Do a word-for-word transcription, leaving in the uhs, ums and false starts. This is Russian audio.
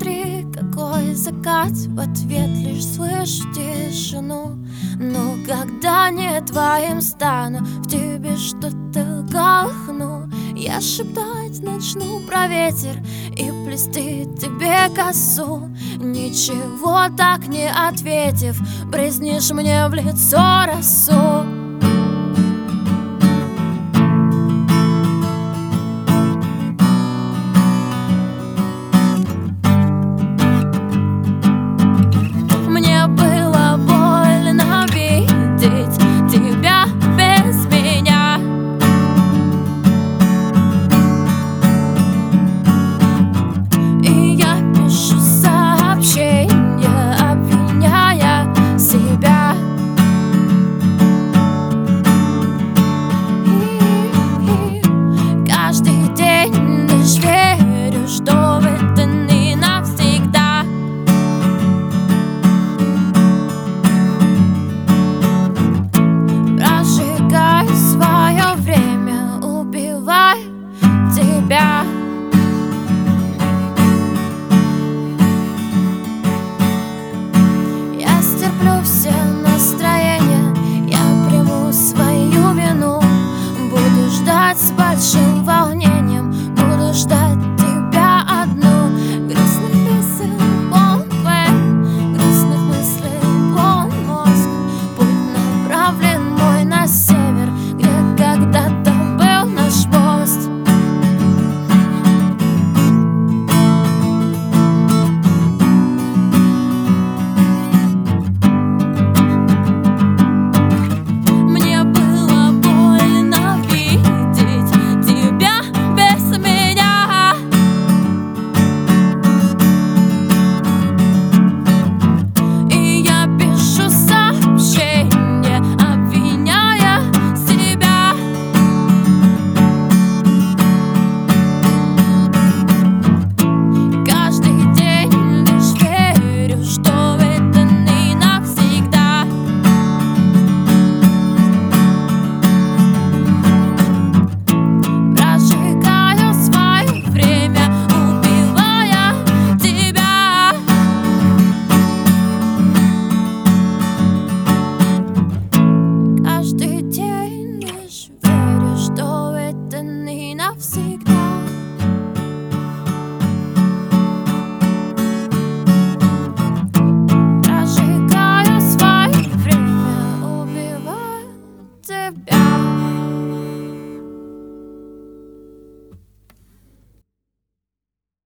Смотри, какой закат, в ответ лишь слышу тишину. Но когда не твоим стану, в тебе что-то колыхну. Я шептать начну про ветер и плести тебе косу. Ничего так не ответив, брезнешь мне в лицо росу. Мне было больно видеть тебя без меня. И я пишу сообщения, обвиняя себя. И, и каждый день лишь верю, что это не навсегда. Прожигаю свое время, убиваю тебя. Я стерплю все настроения, я приму свою вину. Буду ждать с большим волнением, буду ждать тебя одну. Грустных песен полон плен, грустных мыслей полон мозг. Путь направлен мой на север, где когда-то был наш мост. Мне было больно видеть тебя без меня. И я пишу сообщения, обвиняя себя. Каждый день лишь верю, что это не навсегда. Прожигаю свое время, убивая тебя. Каждый день лишь верю, что это не навсегда. Прожигаю свое время, убивая тебя.